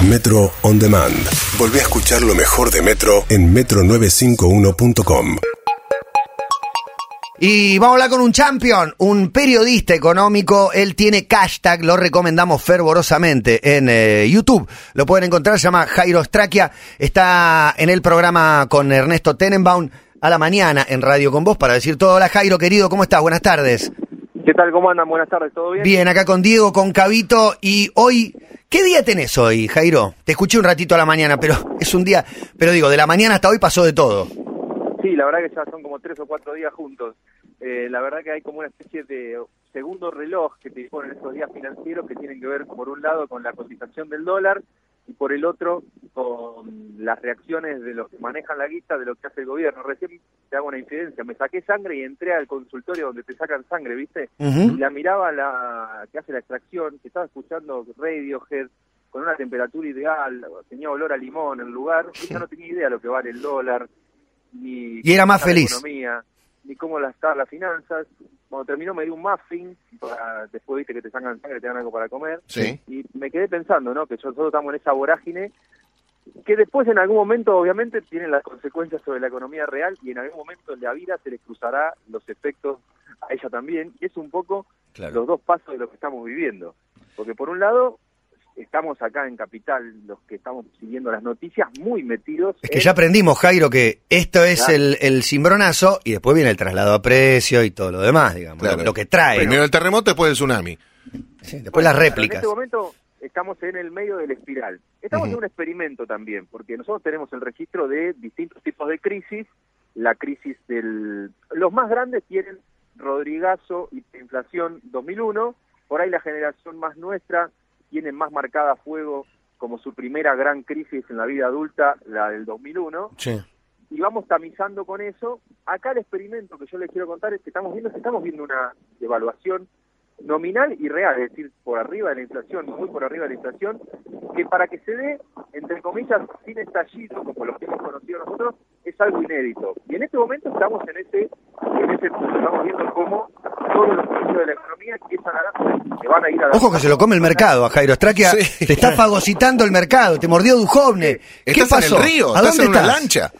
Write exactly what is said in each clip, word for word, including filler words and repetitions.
Metro On Demand. Volví a escuchar lo mejor de Metro en metro novecientos cincuenta y uno punto com. Y vamos a hablar con un champion, un periodista económico. Él tiene hashtag, lo recomendamos fervorosamente en eh, YouTube. Lo pueden encontrar, se llama Jairo Straquia. Está en el programa con Ernesto Tenenbaum a la mañana en Radio Con Vos para decir todo. Hola Jairo, querido, ¿cómo estás? Buenas tardes. ¿Qué tal? ¿Cómo andan? Buenas tardes, ¿todo bien? Bien, acá con Diego, con Cabito. Y hoy, ¿qué día tenés hoy, Jairo? Te escuché un ratito a la mañana, pero es un día, pero digo, de la mañana hasta hoy pasó de todo. Sí, la verdad que ya son como tres o cuatro días juntos. Eh, la verdad que hay como una especie de segundo reloj que te ponen estos días financieros que tienen que ver, por un lado, con la cotización del dólar y por el otro, con las reacciones de los que manejan la guita, de lo que hace el gobierno. Recién te hago una infidencia, me saqué sangre y entré al consultorio donde te sacan sangre, ¿viste? Uh-huh. Y la miraba la que hace la extracción, que estaba escuchando Radiohead con una temperatura ideal, tenía olor a limón en el lugar, y ya no tenía idea de lo que vale el dólar, ni y era más feliz. Economía, ni cómo las estaban las finanzas. Cuando terminó me dio un muffin, para, después viste que te sacan sangre, te dan algo para comer, sí. Y me quedé pensando, ¿no? Que nosotros estamos en esa vorágine, que después en algún momento obviamente tienen las consecuencias sobre la economía real y en algún momento en la vida se les cruzará los efectos a ella también, y es un poco claro. Los dos pasos de lo que estamos viviendo, porque por un lado estamos acá en Capital, los que estamos siguiendo las noticias, muy metidos. Es que en... ya aprendimos, Jairo, que esto es claro. el, el cimbronazo y después viene el traslado a precio y todo lo demás, digamos, claro. lo, lo que trae. Primero ¿no? el terremoto, después el tsunami. Sí, después las réplicas. En este momento estamos en el medio del espiral. Estamos uh-huh. en un experimento también, porque nosotros tenemos el registro de distintos tipos de crisis. La crisis del... Los más grandes tienen Rodrigazo y inflación dos mil uno. Por ahí la generación más nuestra tiene más marcada a fuego como su primera gran crisis en la vida adulta, la del dos mil uno. Sí. Y vamos tamizando con eso. Acá el experimento que yo les quiero contar es que estamos viendo, estamos viendo una devaluación nominal y real, es decir, por arriba de la inflación, muy por arriba de la inflación, que para que se dé, entre comillas, sin estallido, como lo que hemos conocido nosotros, es algo inédito. Y en este momento estamos en ese, en ese punto, estamos viendo cómo todos los precios de la economía empiezan a, se van a ir a la... Ojo que se lo come el mercado, a Jairo Straquia, sí. Te está fagocitando el mercado, te mordió Duhovne. ¿Qué ¿Estás pasó? en el río? ¿A ¿Estás dónde en una estás? lancha?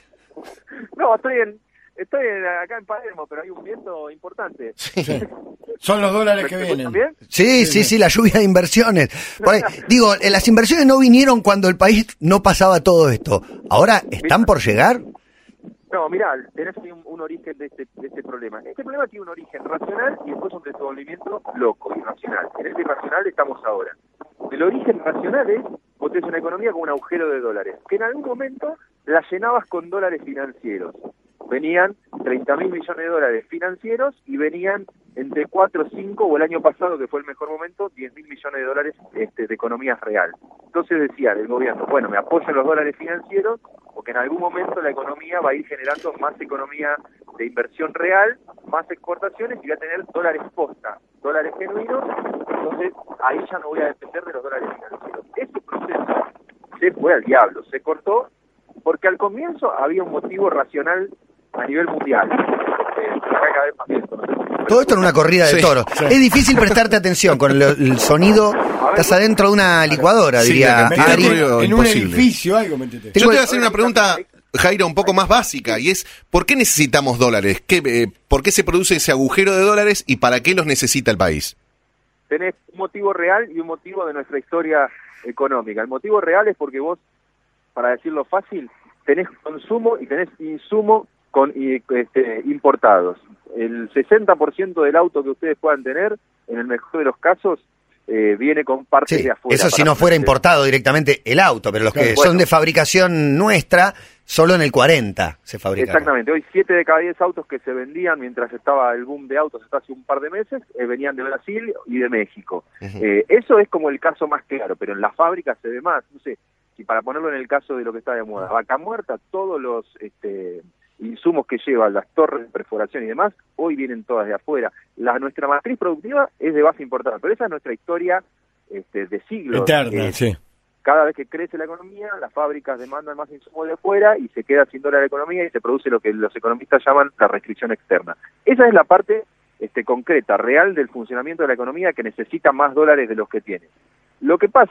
No, estoy en... Estoy acá en Palermo, pero hay un viento importante. Sí. Son los dólares que vienen. ¿También? Sí, sí, sí, la lluvia de inversiones. Por ahí, digo, las inversiones no vinieron cuando el país no pasaba todo esto. ¿Ahora están por llegar? No, mirá, tenés un, un origen de este, de este problema. Este problema tiene un origen racional y después un desenvolvimiento loco, irracional. En este irracional estamos ahora. El origen racional es, vos tenés una economía con un agujero de dólares, que en algún momento la llenabas con dólares financieros. Venían treinta mil millones de dólares financieros y venían entre cuatro, cinco, o el año pasado, que fue el mejor momento, diez mil millones de dólares este, de economía real. Entonces decía el gobierno, bueno, me apoyan los dólares financieros porque en algún momento la economía va a ir generando más economía de inversión real, más exportaciones y voy a tener dólares posta, dólares genuinos, entonces ahí ya no voy a depender de los dólares financieros. Ese proceso se fue al diablo, se cortó, porque al comienzo había un motivo racional a nivel mundial. Eh, cada vez más lento, ¿no? Todo esto en una corrida de sí, toros. Sí. Es difícil prestarte atención con el, el sonido. Estás adentro de una licuadora, sí, diría Ari. En imposible. un edificio, algo, metete. Yo te voy a hacer una pregunta, Jairo, un poco más básica, y es, ¿por qué necesitamos dólares? ¿Qué, eh, ¿Por qué se produce ese agujero de dólares y para qué los necesita el país? Tenés un motivo real y un motivo de nuestra historia económica. El motivo real es porque vos, para decirlo fácil, tenés consumo y tenés insumo con este, importados. El sesenta por ciento del auto que ustedes puedan tener, en el mejor de los casos, eh, viene con partes sí, de afuera. Eso si no fuera importado directamente el auto, pero los que bueno, son de fabricación nuestra, solo en el cuarenta se fabrican. Exactamente, hoy siete de cada diez autos que se vendían mientras estaba el boom de autos hasta hace un par de meses, eh, venían de Brasil y de México. Uh-huh. Eh, eso es como el caso más claro, pero en las fábricas se ve más, no sé, si para ponerlo en el caso de lo que está de moda, Vaca Muerta, todos los este, insumos que llevan, las torres de perforación y demás, hoy vienen todas de afuera. La, nuestra matriz productiva es de base importada, pero esa es nuestra historia este, de siglos. Eterna, eh, sí. Cada vez que crece la economía, las fábricas demandan más insumos de afuera y se queda sin dólar la economía y se produce lo que los economistas llaman la restricción externa. Esa es la parte este, concreta, real del funcionamiento de la economía que necesita más dólares de los que tiene. Lo que pasa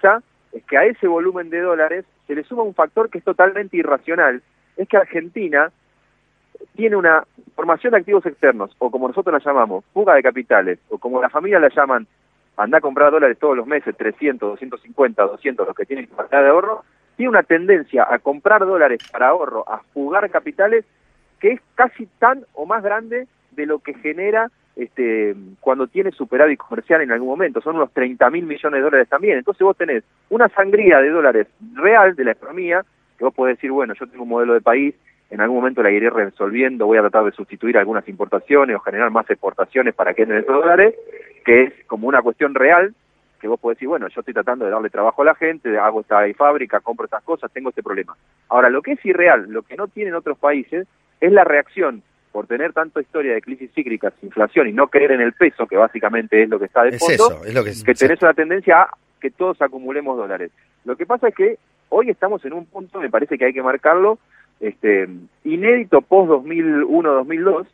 es que a ese volumen de dólares se le suma un factor que es totalmente irracional, es que Argentina tiene una formación de activos externos, o como nosotros la llamamos, fuga de capitales, o como la familia la llaman, anda a comprar dólares todos los meses, trescientos, doscientos cincuenta, doscientos, los que tienen capacidad de ahorro, tiene una tendencia a comprar dólares para ahorro, a fugar capitales, que es casi tan o más grande de lo que genera este cuando tiene superávit comercial en algún momento. Son unos treinta mil millones de dólares también. Entonces vos tenés una sangría de dólares real de la economía, que vos podés decir, bueno, yo tengo un modelo de país, en algún momento la iré resolviendo, voy a tratar de sustituir algunas importaciones o generar más exportaciones para que entren esos dólares, que es como una cuestión real, que vos podés decir, bueno, yo estoy tratando de darle trabajo a la gente, hago esta fábrica, compro estas cosas, tengo este problema. Ahora, lo que es irreal, lo que no tienen otros países, es la reacción por tener tanta historia de crisis cíclicas, inflación y no creer en el peso, que básicamente es lo que está de Es fondo, eso, es lo que, que tenés una tendencia a que todos acumulemos dólares. Lo que pasa es que hoy estamos en un punto, me parece que hay que marcarlo, este inédito post dos mil uno dos mil dos,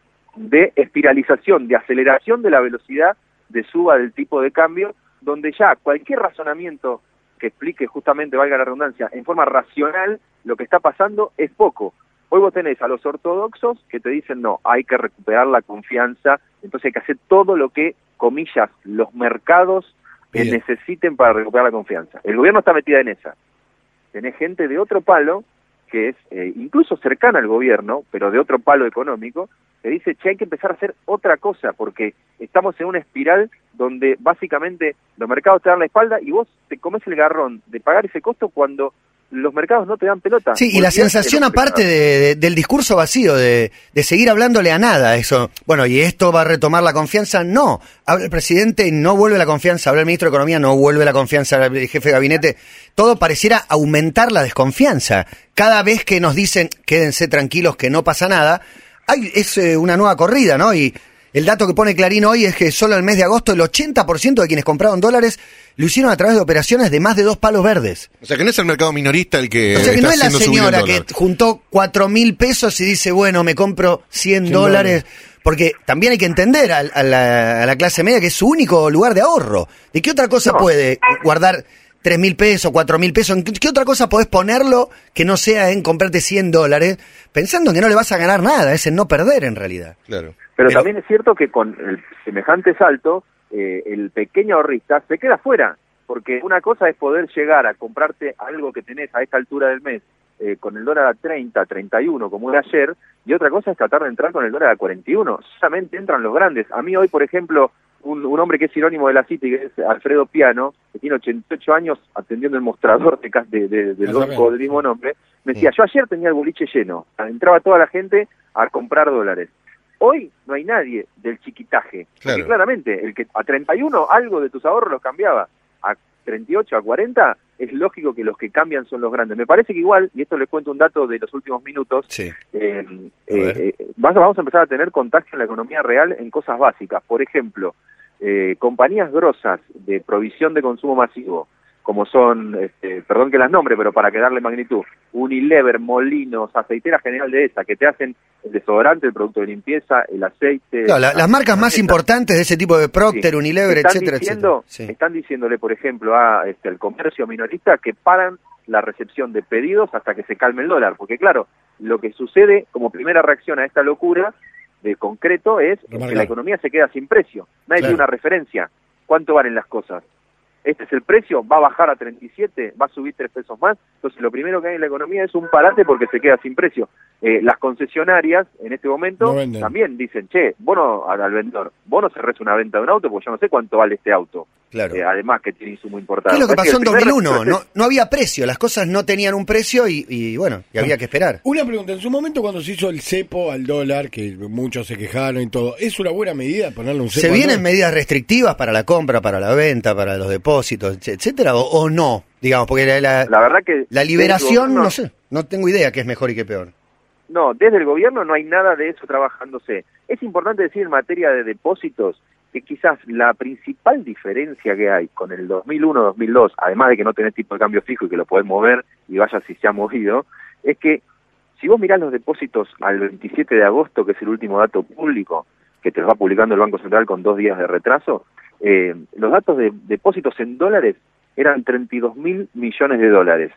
de espiralización, de aceleración de la velocidad de suba del tipo de cambio, donde ya cualquier razonamiento que explique justamente, valga la redundancia, en forma racional lo que está pasando es poco. Hoy vos tenés a los ortodoxos que te dicen, no, hay que recuperar la confianza, entonces hay que hacer todo lo que, comillas, los mercados eh, necesiten para recuperar la confianza. El gobierno está metida en esa. Tenés gente de otro palo, que es eh, incluso cercana al gobierno, pero de otro palo económico, que dice, che, hay que empezar a hacer otra cosa, porque estamos en una espiral donde básicamente los mercados te dan la espalda y vos te comes el garrón de pagar ese costo cuando los mercados no te dan pelota. Sí, y la sensación aparte de, de, del discurso vacío, de, de seguir hablándole a nada, eso, bueno, y esto va a retomar la confianza, no, habla el presidente y no vuelve la confianza, habla el ministro de Economía, no vuelve la confianza, el jefe de gabinete, todo pareciera aumentar la desconfianza. Cada vez que nos dicen, quédense tranquilos que no pasa nada, hay, es eh, una nueva corrida, ¿no? Y el dato que pone Clarín hoy es que solo en el mes de agosto el ochenta por ciento de quienes compraron dólares lo hicieron a través de operaciones de más de dos palos verdes. O sea que no es el mercado minorista el que O sea que está no es la haciendo subir el señora dólar. que juntó cuatro mil pesos y dice, bueno, me compro cien dólares. Porque también hay que entender a, a, la, a la clase media que es su único lugar de ahorro. ¿De qué otra cosa No. puede guardar tres mil pesos, cuatro mil pesos? ¿En qué, qué otra cosa podés ponerlo que no sea en comprarte cien dólares? Pensando que no le vas a ganar nada, es en no perder en realidad. Claro. Pero, Pero- también es cierto que con el semejante salto, eh, el pequeño ahorrista se queda fuera, porque una cosa es poder llegar a comprarte algo que tenés a esta altura del mes eh, con el dólar a treinta, treinta y uno, como era ayer, y otra cosa es tratar de entrar con el dólar a cuarenta y uno. Solamente entran los grandes. A mí hoy, por ejemplo, un, un hombre que es sinónimo de la City, que es Alfredo Piano, que tiene ochenta y ocho años atendiendo el mostrador de, cas- de, de, del banco del mismo nombre, me decía, yo ayer tenía el boliche lleno, entraba toda la gente a comprar dólares. Hoy no hay nadie del chiquitaje, Claro. porque claramente el que a treinta y uno algo de tus ahorros los cambiaba, a treinta y ocho, a cuarenta, es lógico que los que cambian son los grandes. Me parece que igual, y esto les cuento un dato de los últimos minutos, Sí. eh, ver. eh, eh, vas- vamos a empezar a tener contagio en la economía real en cosas básicas. Por ejemplo, eh, compañías grosas de provisión de consumo masivo, como son, este, perdón que las nombre, pero para que darle magnitud, Unilever, Molinos, Aceitera General de esa, que te hacen el desodorante, el producto de limpieza, el aceite... Claro, la- las marcas más Esta- importantes de ese tipo de Procter, Sí. Unilever, Están etcétera, diciendo, etcétera. Sí. Están diciéndole, por ejemplo, a este, al comercio minorista que paran la recepción de pedidos hasta que se calme el dólar, porque claro, lo que sucede como primera reacción a esta locura de concreto es Remarcar. que la economía se queda sin precio. Nadie Claro. tiene una referencia. ¿Cuánto valen las cosas? Este es el precio, va a bajar a treinta y siete, va a subir tres pesos más. Entonces lo primero que hay en la economía es un parate porque se queda sin precio. Eh, las concesionarias en este momento No venden. también dicen, che, vos no, al, al vendedor, vos no cerrés una venta de un auto porque yo no sé cuánto vale este auto. Claro. Eh, además que tiene insumo importado. ¿Qué es lo que Así pasó en el dos mil primer uno? registro No, no había precio, las cosas no tenían un precio y, y bueno, y había que esperar. Una pregunta, en su momento cuando se hizo el cepo al dólar, que muchos se quejaron y todo, ¿es una buena medida ponerle un cepo ¿Se al vienen dólar? medidas restrictivas para la compra, para la venta, para los depósitos, etcétera, o, o no? Digamos, porque la, la, La verdad que... la desde el liberación, gobierno- no sé, no tengo idea qué es mejor y qué peor. No, desde el gobierno no hay nada de eso trabajándose. Es importante decir en materia de depósitos que quizás la principal diferencia que hay con el dos mil uno dos mil dos, además de que no tenés tipo de cambio fijo y que lo podés mover y vaya si se ha movido, es que si vos mirás los depósitos al veintisiete de agosto, que es el último dato público, que te lo va publicando el Banco Central con dos días de retraso, eh, los datos de depósitos en dólares eran treinta y dos mil millones de dólares.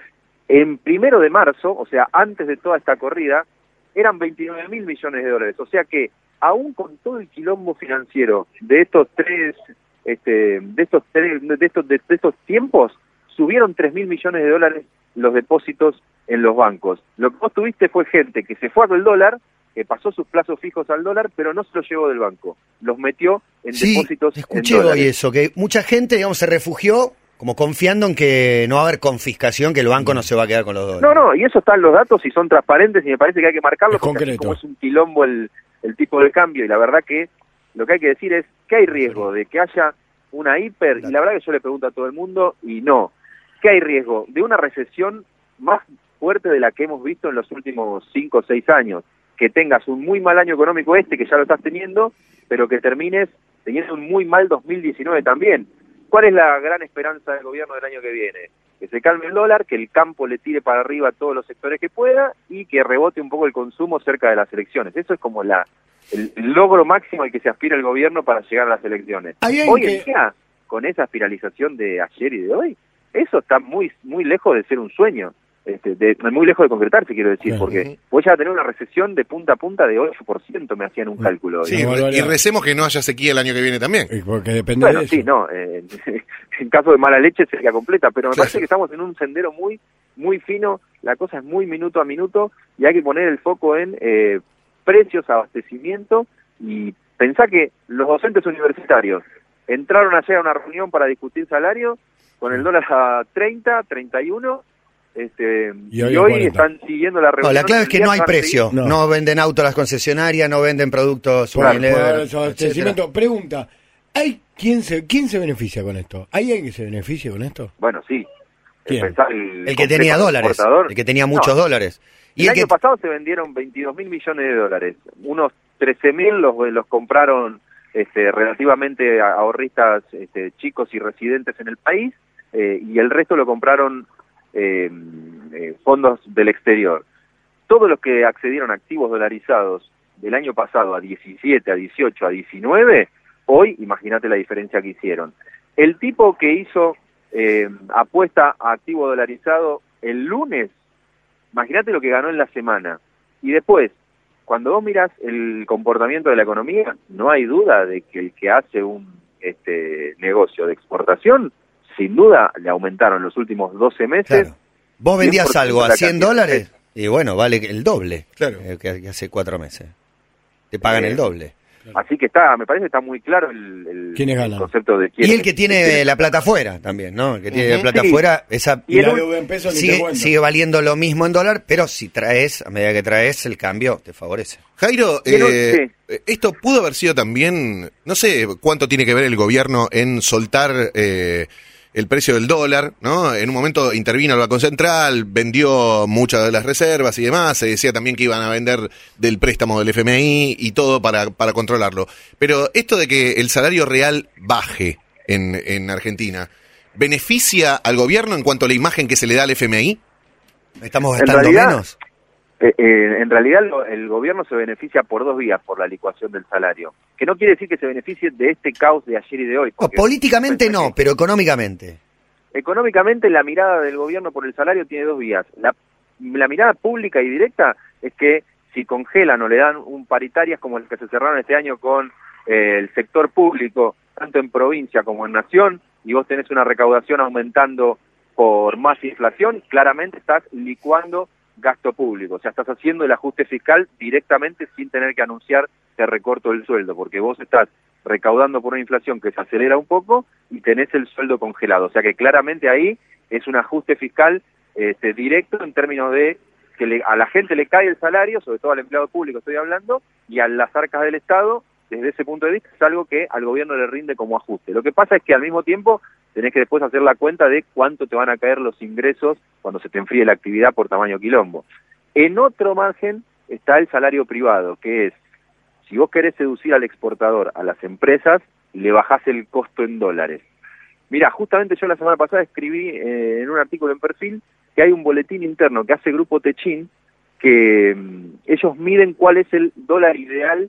En primero de marzo, o sea, antes de toda esta corrida, eran veintinueve mil millones de dólares. O sea que, aún con todo el quilombo financiero de estos tres, este, de estos tres, de estos, de, de estos tiempos, subieron tres mil millones de dólares los depósitos en los bancos. Lo que vos tuviste fue gente que se fue al dólar, que pasó sus plazos fijos al dólar, pero no se los llevó del banco. Los metió en Sí, depósitos escuché en dólares. hoy eso, que mucha gente, digamos, se refugió como confiando en que no va a haber confiscación, que el banco no se va a quedar con los dólares. No, no, y eso están los datos y son transparentes y me parece que hay que marcarlo Es porque así concreto. como es un quilombo el, el tipo de cambio y la verdad que lo que hay que decir es que hay riesgo de que haya una hiper, y la verdad que yo le pregunto a todo el mundo y no, que hay riesgo de una recesión más fuerte de la que hemos visto en los últimos cinco o seis años, que tengas un muy mal año económico este, que ya lo estás teniendo, pero que termines teniendo un muy mal dos mil diecinueve también. ¿Cuál es la gran esperanza del gobierno del año que viene? Que se calme el dólar, que el campo le tire para arriba a todos los sectores que pueda y que rebote un poco el consumo cerca de las elecciones. Eso es como la el, el logro máximo al que se aspira el gobierno para llegar a las elecciones. Hay alguien Hoy que- en día, con esa espiralización de ayer y de hoy, eso está muy muy lejos de ser un sueño. Este, de, muy lejos de concretarse, quiero decir, Claro. porque voy a tener una recesión de punta a punta de ocho por ciento, me hacían un cálculo hoy. Sí, Una y barbaridad. recemos que no haya sequía el año que viene también. Eh, Porque depende Bueno, de eso. sí, no, eh, en caso de mala leche sería completa, pero me Claro. parece que estamos en un sendero muy muy fino, la cosa es muy minuto a minuto y hay que poner el foco en eh, precios, abastecimiento y pensar que los docentes universitarios entraron ayer a una reunión para discutir salario con el dólar a treinta, treinta y uno, este, Y y hoy hoy, a cuarenta. están siguiendo la reunión. No, la clave es que no hay Van a seguir- precio. No. No, venden autos las concesionarias, no venden productos Por- por Unilever, el etcétera. abastecimiento. Pregunta, ¿hay quién se quién se beneficia con esto? ¿Hay alguien que se beneficie con esto? Bueno, sí. ¿Quién? Pensá el El que complejo tenía dólares, exportador. el que tenía muchos No, dólares. Y el el año que pasado se vendieron veintidós mil millones de dólares. Unos trece mil los, los compraron este, relativamente a- ahorristas este, chicos y residentes en el país, eh, y el resto lo compraron eh, eh, fondos del exterior. Todos los que accedieron a activos dolarizados del año pasado a diecisiete, a dieciocho, a diecinueve, hoy imagínate la diferencia que hicieron. El tipo que hizo eh, apuesta a activo dolarizado el lunes, imagínate lo que ganó en la semana. Y después, cuando vos mirás el comportamiento de la economía, no hay duda de que el que hace un este negocio de exportación, sin duda le aumentaron los últimos doce meses. Claro. Vos vendías cien por ciento algo a la cien cantidad. dólares y bueno, vale el doble Claro. eh, que, que hace cuatro meses. Te pagan Eh, el doble. Así que está, me parece que está muy claro el, el, ¿Quiénes el ganan? concepto de Y quién el que tiene la plata afuera también, ¿no? El que tiene la Ujú. plata Sí. afuera, esa Y el la ul- deuda en pesos ni te sigue, cuento. sigue valiendo lo mismo en dólar, pero si traes, a medida que traes, el cambio te favorece. Jairo, Pero, eh, esto pudo haber sido también, no sé cuánto tiene que ver el gobierno en soltar eh, el precio del dólar, ¿no? En un momento intervino el Banco Central, vendió muchas de las reservas y demás, se decía también que iban a vender del préstamo del F M I y todo para, para controlarlo. Pero esto de que el salario real baje en, en Argentina, ¿beneficia al gobierno en cuanto a la imagen que se le da al F M I? ¿Estamos En gastando realidad, menos? Eh, eh, en realidad lo- el gobierno se beneficia por dos vías por la licuación del salario, que no quiere decir que se beneficie de este caos de ayer y de hoy. No, porque- políticamente pensá no, que pero económicamente. Económicamente la mirada del gobierno por el salario tiene dos vías. La, la mirada pública y directa es que si congelan o le dan un paritarias como las que se cerraron este año con eh, el sector público, tanto en provincia como en nación, y vos tenés una recaudación aumentando por más inflación, claramente estás licuando gasto público, o sea, estás haciendo el ajuste fiscal directamente sin tener que anunciar te recorto el sueldo, porque vos estás recaudando por una inflación que se acelera un poco y tenés el sueldo congelado, o sea que claramente ahí es un ajuste fiscal este, directo en términos de que le, a la gente le cae el salario, sobre todo al empleado público estoy hablando, y a las arcas del Estado, desde ese punto de vista, es algo que al gobierno le rinde como ajuste. Lo que pasa es que al mismo tiempo tenés que después hacer la cuenta de cuánto te van a caer los ingresos cuando se te enfríe la actividad por tamaño quilombo. En otro margen está el salario privado, que es, si vos querés seducir al exportador, a las empresas, le bajás el costo en dólares. Mira, justamente yo la semana pasada escribí eh, en un artículo en Perfil que hay un boletín interno que hace Grupo Techin, que mm, ellos miden cuál es el dólar ideal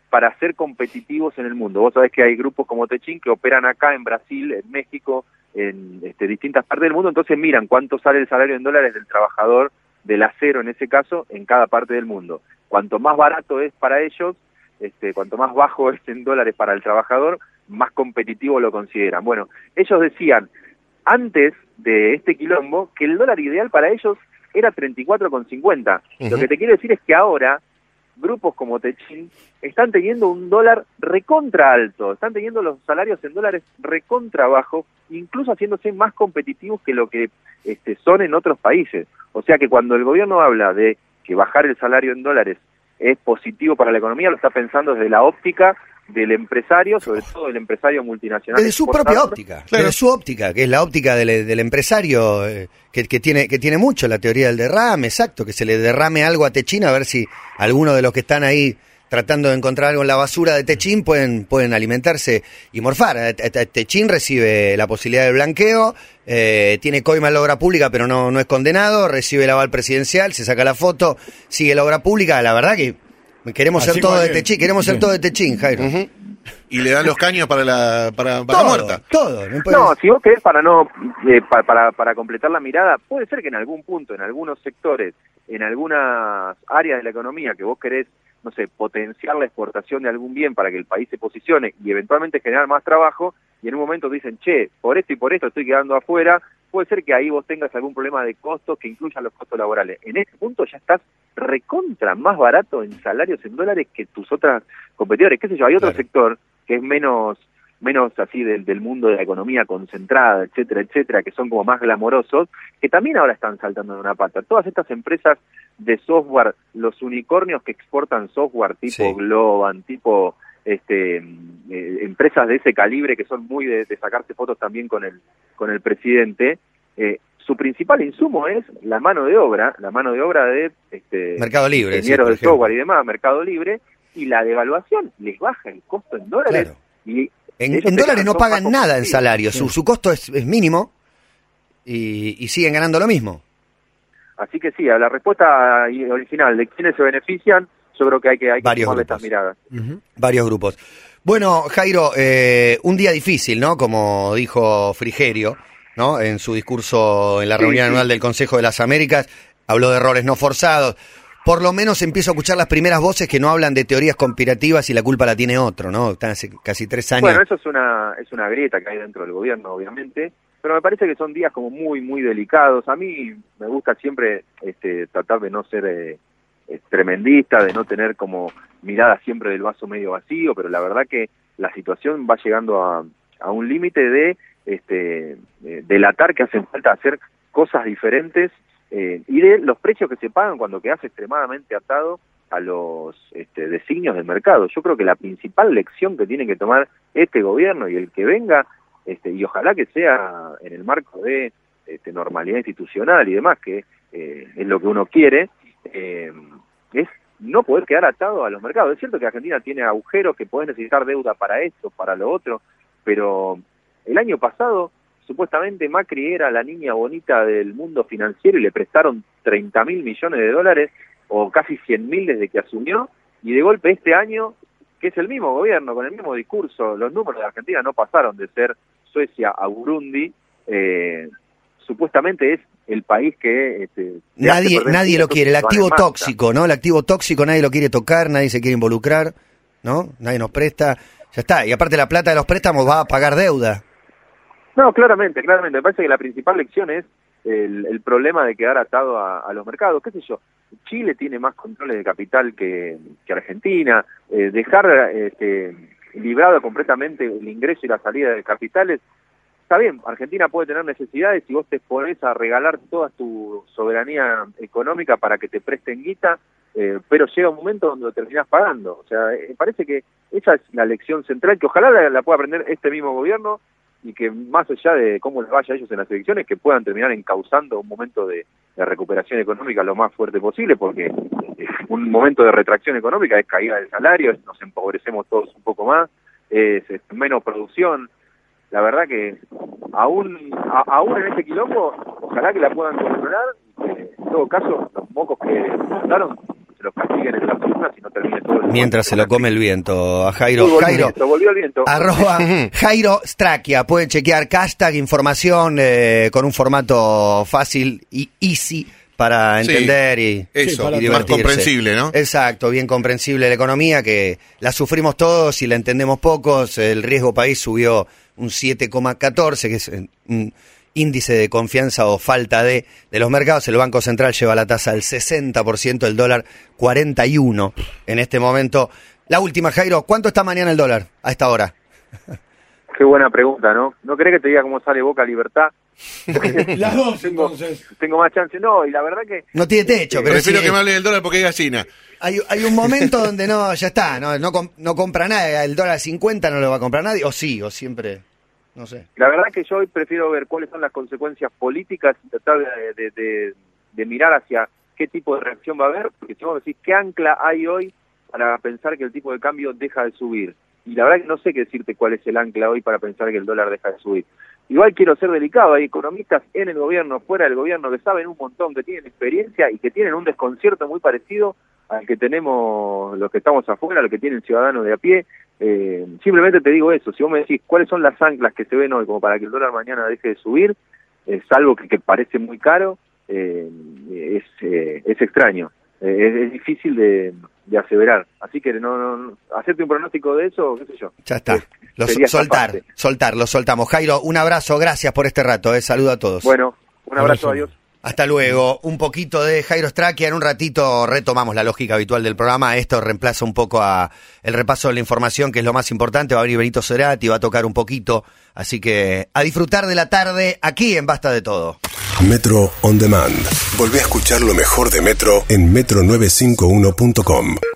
para ser competitivos en el mundo. Vos sabés que hay grupos como Techin que operan acá en Brasil, en México, en este, distintas partes del mundo, entonces miran cuánto sale el salario en dólares del trabajador del acero, en ese caso, en cada parte del mundo. Cuanto más barato es para ellos, este, cuanto más bajo es en dólares para el trabajador, más competitivo lo consideran. Bueno, ellos decían, antes de este quilombo, que el dólar ideal para ellos era treinta y cuatro con cincuenta. Uh-huh. Lo que te quiero decir es que ahora grupos como Techin están teniendo un dólar recontra alto, están teniendo los salarios en dólares recontra bajo, incluso haciéndose más competitivos que lo que este, son en otros países. O sea que cuando el gobierno habla de que bajar el salario en dólares es positivo para la economía, lo está pensando desde la óptica del empresario, sobre todo el empresario multinacional. Desde su propia óptica, claro. Desde su óptica, que es la óptica del, del empresario, eh, que, que tiene que tiene mucho la teoría del derrame, exacto, que se le derrame algo a Techin, a ver si alguno de los que están ahí tratando de encontrar algo en la basura de Techin pueden, pueden alimentarse y morfar. Techin recibe la posibilidad del blanqueo, eh, tiene coima en la obra pública, pero no, no es condenado, recibe el aval presidencial, se saca la foto, sigue la obra pública, la verdad que queremos Así ser todo de Techin, queremos ser todo de Techin, Jairo. Uh-huh. Y le dan los caños para la para, para todo, la muerta. Todo. No, no, si vos querés, para no eh, para, para, para completar la mirada, puede ser que en algún punto, en algunos sectores, en algunas áreas de la economía que vos querés, no sé, potenciar la exportación de algún bien para que el país se posicione y eventualmente generar más trabajo, y en un momento dicen, che, por esto y por esto estoy quedando afuera, puede ser que ahí vos tengas algún problema de costos que incluyan los costos laborales. En ese punto ya estás recontra más barato en salarios en dólares que tus otras competidores. Qué sé yo, hay otro claro. sector que es menos menos así del, del mundo de la economía concentrada, etcétera, etcétera, que son como más glamorosos, que también ahora están saltando de una pata. Todas estas empresas de software, los unicornios que exportan software tipo sí. Globan, tipo este eh, empresas de ese calibre que son muy de, de sacarse fotos también con el con el presidente, eh, su principal insumo es la mano de obra, la mano de obra de este Mercado Libre, ingenieros sí, de software y demás, Mercado Libre, y la devaluación les baja el costo en dólares. Claro. Y en, en dólares no pagan nada en salario, sí. su, su costo es, es mínimo y, y siguen ganando lo mismo. Así que sí, a la respuesta original de quiénes se benefician, yo creo que hay que, hay que tomarle estas miradas. Uh-huh. Varios grupos. Bueno, Jairo, eh, un día difícil, ¿no? Como dijo Frigerio, ¿no? En su discurso en la reunión sí, anual sí. del Consejo de las Américas, habló de errores no forzados. Por lo menos empiezo a escuchar las primeras voces que no hablan de teorías conspirativas y la culpa la tiene otro, ¿no? Están hace casi tres años. Bueno, eso es una es una grieta que hay dentro del gobierno, obviamente, pero me parece que son días como muy, muy delicados. A mí me gusta siempre este, tratar de no ser eh, tremendista, de no tener como mirada siempre del vaso medio vacío, pero la verdad que la situación va llegando a, a un límite de este, de delatar que hacen falta hacer cosas diferentes. Eh, y de los precios que se pagan cuando quedas extremadamente atado a los este, designios del mercado. Yo creo que la principal lección que tiene que tomar este gobierno y el que venga, este, y ojalá que sea en el marco de este, normalidad institucional y demás, que eh, es lo que uno quiere, eh, es no poder quedar atado a los mercados. Es cierto que Argentina tiene agujeros, que podés necesitar deuda para esto, para lo otro, pero el año pasado supuestamente Macri era la niña bonita del mundo financiero y le prestaron treinta mil millones de dólares o casi cien mil desde que asumió, y de golpe este año, que es el mismo gobierno, con el mismo discurso, los números de Argentina no pasaron de ser Suecia a Burundi, eh, supuestamente es el país que... Este, nadie nadie lo quiere, el activo tóxico, ¿no? El activo tóxico nadie lo quiere tocar, nadie se quiere involucrar, ¿no? Nadie nos presta, ya está, y aparte la plata de los préstamos va a pagar deuda. No, claramente, claramente. Me parece que la principal lección es el, el problema de quedar atado a, a los mercados. ¿Qué sé yo? Chile tiene más controles de capital que, que Argentina. Eh, dejar este, librado completamente el ingreso y la salida de capitales. Está bien, Argentina puede tener necesidades y vos te pones a regalar toda tu soberanía económica para que te presten guita, eh, pero llega un momento donde lo terminás pagando. O sea, me parece que esa es la lección central que ojalá la, la pueda aprender este mismo gobierno, y que más allá de cómo les vaya a ellos en las elecciones, que puedan terminar encauzando un momento de, de recuperación económica lo más fuerte posible, porque un momento de retracción económica es caída del salario, nos empobrecemos todos un poco más, es, es menos producción. La verdad que aún a, aún en este quilombo, ojalá que la puedan controlar, y que en todo caso los mocos que mandaron se los castiguen en las urnas y no termine todo el Mientras se lo come el viento a Jairo. Volvió el Jairo, viento, volvió el viento. arroba Jairo Strakia. Pueden chequear hashtag, información eh, con un formato fácil y easy para entender sí, y, eso, y más divertirse. comprensible, ¿no? Exacto, bien comprensible la economía, que la sufrimos todos y la entendemos pocos. El riesgo país subió un siete coma catorce, que es un índice de confianza o falta de de los mercados. El Banco Central lleva la tasa del sesenta por ciento, el dólar cuarenta y uno en este momento. La última, Jairo, ¿cuánto está mañana el dólar a esta hora? Qué buena pregunta, ¿no? ¿No querés que te diga cómo sale Boca Libertad? Las dos, tengo, entonces. Tengo más chance. No, y la verdad que... No tiene techo, pero Prefiero sí, que me hable del dólar porque hay gallina. hay, hay un momento donde no, ya está, no, no, com- no compra nadie. El dólar cincuenta no lo va a comprar nadie, o sí, o siempre, no sé. La verdad que yo hoy prefiero ver cuáles son las consecuencias políticas y tratar de, de, de, de mirar hacia qué tipo de reacción va a haber, porque si vos decís, ¿qué ancla hay hoy para pensar que el tipo de cambio deja de subir? Y la verdad que no sé qué decirte cuál es el ancla hoy para pensar que el dólar deja de subir. Igual quiero ser delicado, hay economistas en el gobierno, fuera del gobierno, que saben un montón, que tienen experiencia y que tienen un desconcierto muy parecido al que tenemos los que estamos afuera, al que tiene el ciudadano de a pie. Eh, simplemente te digo eso, si vos me decís cuáles son las anclas que se ven hoy como para que el dólar mañana deje de subir, es algo que, que parece muy caro, eh, es, eh, es extraño, eh, es, es difícil de, de aseverar. Así que no, no hacerte un pronóstico de eso, qué sé yo. Ya está. Eh, Lo, sería soltar, escaparte. soltar, lo soltamos. Jairo, un abrazo, gracias por este rato, eh. Saludo a todos. Bueno, un abrazo, Abrazo. adiós. Hasta luego. Un poquito de Jairo Strakia. En un ratito retomamos la lógica habitual del programa. Esto reemplaza un poco a el repaso de la información, que es lo más importante. Va a venir Benito Cerati, va a tocar un poquito. Así que a disfrutar de la tarde aquí en Basta de Todo. Metro On Demand. Volvé a escuchar lo mejor de Metro en metro novecientos cincuenta y uno punto com.